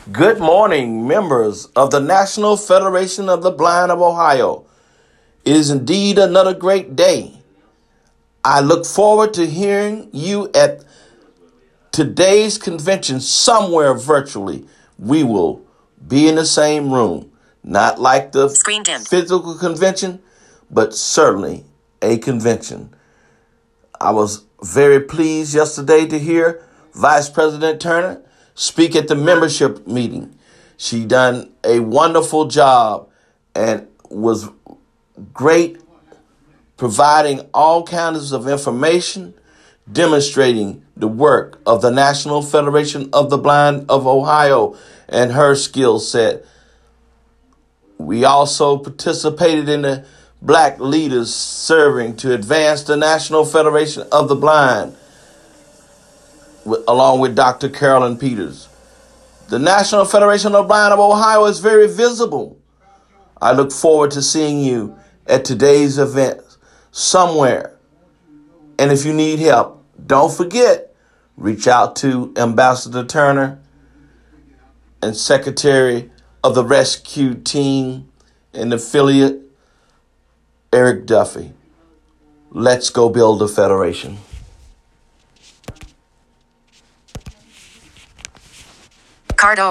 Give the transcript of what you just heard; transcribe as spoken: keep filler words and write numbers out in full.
Good morning, members of the National Federation of the Blind of Ohio. It is indeed another great day. I look forward to hearing you at today's convention somewhere virtually. We will be in the same room, not like the physical convention, but certainly a convention. I was very pleased yesterday to hear Vice President Turner speak at the membership meeting. She done a wonderful job and was great, providing all kinds of information, demonstrating the work of the National Federation of the Blind of Ohio and her skill set. We also participated in the Black Leaders Serving to advance the National Federation of the Blind, along with Doctor Carolyn Peters. The National Federation of the Blind of Ohio is very visible. I look forward to seeing you at today's event somewhere. And if you need help, don't forget, reach out to Ambassador Turner and Secretary of the Rescue Team and affiliate, Eric Duffy. Let's go build a federation. Cardo.